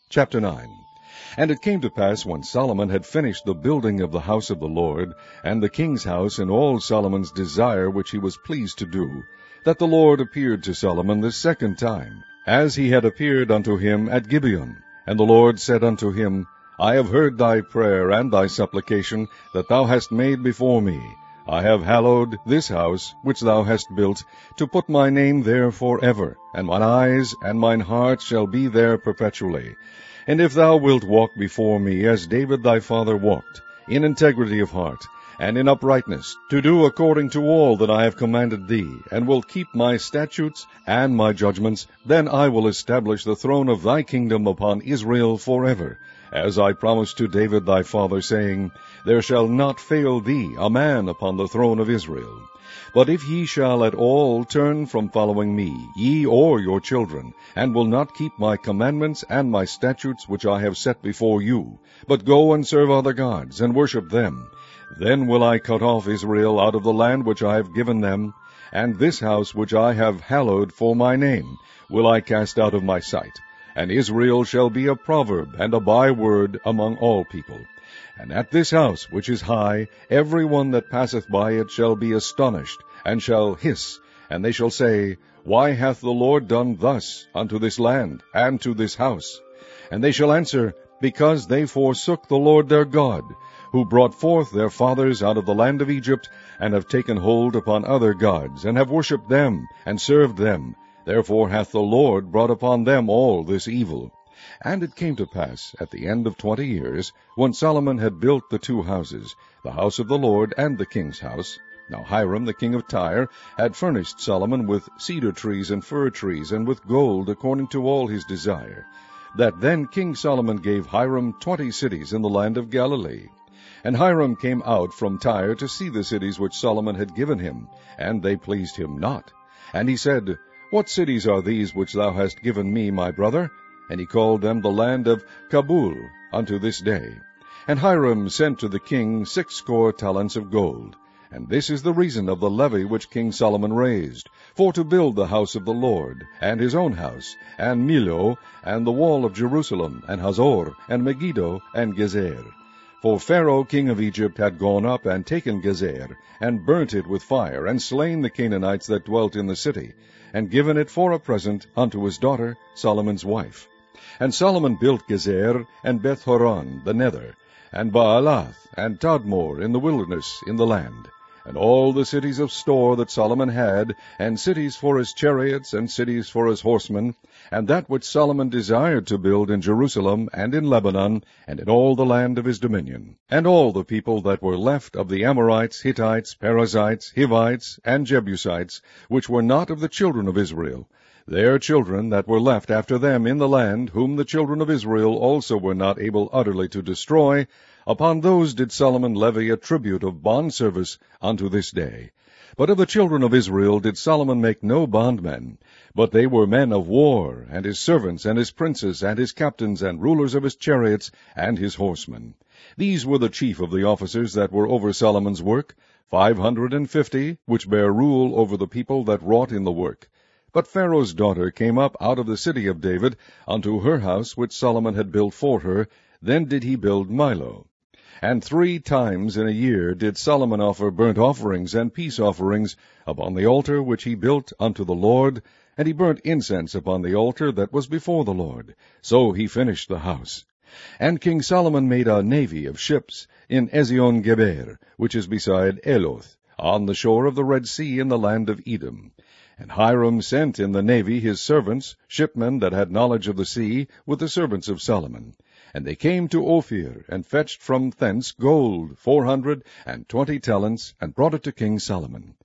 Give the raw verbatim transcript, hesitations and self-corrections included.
Chapter nine. And it came to pass, when Solomon had finished the building of the house of the Lord, and the king's house, and all Solomon's desire which he was pleased to do, that the Lord appeared to Solomon the second time, as he had appeared unto him at Gibeon. And the Lord said unto him, I have heard thy prayer and thy supplication that thou hast made before me. I have hallowed this house which thou hast built, to put my name there for ever, and mine eyes and mine heart shall be there perpetually. And if thou wilt walk before me as David thy father walked, in integrity of heart, and in uprightness, to do according to all that I have commanded thee, and will keep my statutes and my judgments, then I will establish the throne of thy kingdom upon Israel forever, as I promised to David thy father, saying, There shall not fail thee a man upon the throne of Israel. But if ye shall at all turn from following me, ye or your children, and will not keep my commandments and my statutes which I have set before you, but go and serve other gods, and worship them, then will I cut off Israel out of the land which I have given them, and this house which I have hallowed for my name will I cast out of my sight. And Israel shall be a proverb and a byword among all people. And at this house which is high, every one that passeth by it shall be astonished, and shall hiss, and they shall say, Why hath the Lord done thus unto this land, and to this house? And they shall answer, Because they forsook the Lord their God, who brought forth their fathers out of the land of Egypt, and have taken hold upon other gods, and have worshipped them, and served them. Therefore hath the Lord brought upon them all this evil. And it came to pass, at the end of twenty years, when Solomon had built the two houses, the house of the Lord and the king's house. Now Hiram the king of Tyre had furnished Solomon with cedar trees and fir trees, and with gold, according to all his desire. That then King Solomon gave Hiram twenty cities in the land of Galilee. And Hiram came out from Tyre to see the cities which Solomon had given him, and they pleased him not. And he said, What cities are these which thou hast given me, my brother? And he called them the land of Kabul unto this day. And Hiram sent to the king sixscore talents of gold. And this is the reason of the levy which King Solomon raised, for to build the house of the Lord, and his own house, and Millo, and the wall of Jerusalem, and Hazor, and Megiddo, and Gezer. For Pharaoh king of Egypt had gone up and taken Gezer, and burnt it with fire, and slain the Canaanites that dwelt in the city, and given it for a present unto his daughter Solomon's wife. And Solomon built Gezer, and Beth-horon the nether, and Baalath, and Tadmor in the wilderness in the land, and all the cities of store that Solomon had, and cities for his chariots, and cities for his horsemen, and that which Solomon desired to build in Jerusalem, and in Lebanon, and in all the land of his dominion. And all the people that were left of the Amorites, Hittites, Perizzites, Hivites, and Jebusites, which were not of the children of Israel, their children that were left after them in the land, whom the children of Israel also were not able utterly to destroy, upon those did Solomon levy a tribute of bondservice unto this day. But of the children of Israel did Solomon make no bondmen, but they were men of war, and his servants, and his princes, and his captains, and rulers of his chariots, and his horsemen. These were the chief of the officers that were over Solomon's work, five hundred and fifty, which bare rule over the people that wrought in the work. But Pharaoh's daughter came up out of the city of David unto her house which Solomon had built for her. Then did he build Millo. And three times in a year did Solomon offer burnt offerings and peace offerings upon the altar which he built unto the Lord, and he burnt incense upon the altar that was before the Lord. So he finished the house. And King Solomon made a navy of ships in Ezion-Geber, which is beside Eloth, on the shore of the Red Sea in the land of Edom. And Hiram sent in the navy his servants, shipmen that had knowledge of the sea, with the servants of Solomon. And they came to Ophir, and fetched from thence gold four hundred and twenty talents, and brought it to King Solomon.